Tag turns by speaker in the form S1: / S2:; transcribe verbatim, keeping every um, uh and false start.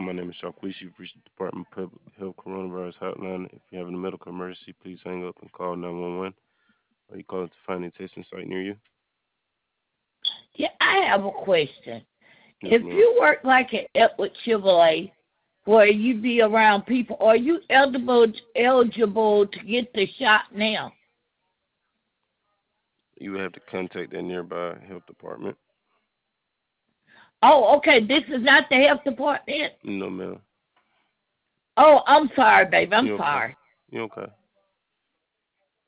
S1: My name is Sharquisha. You've reached the Department of Public Health Coronavirus Hotline. If you're having a medical emergency, please hang up and call nine one one. Or you call it to find a testing site near you.
S2: Yeah, I have a question.
S1: Yes,
S2: If
S1: ma'am.
S2: you work like at Edward Chevrolet, where you be around people, are you eligible eligible to get the shot now?
S1: You would have to contact that nearby health department.
S2: Oh, okay. This is not the health department.
S1: No, ma'am.
S2: Oh, I'm sorry, baby. I'm
S1: You okay?
S2: sorry.
S1: You okay?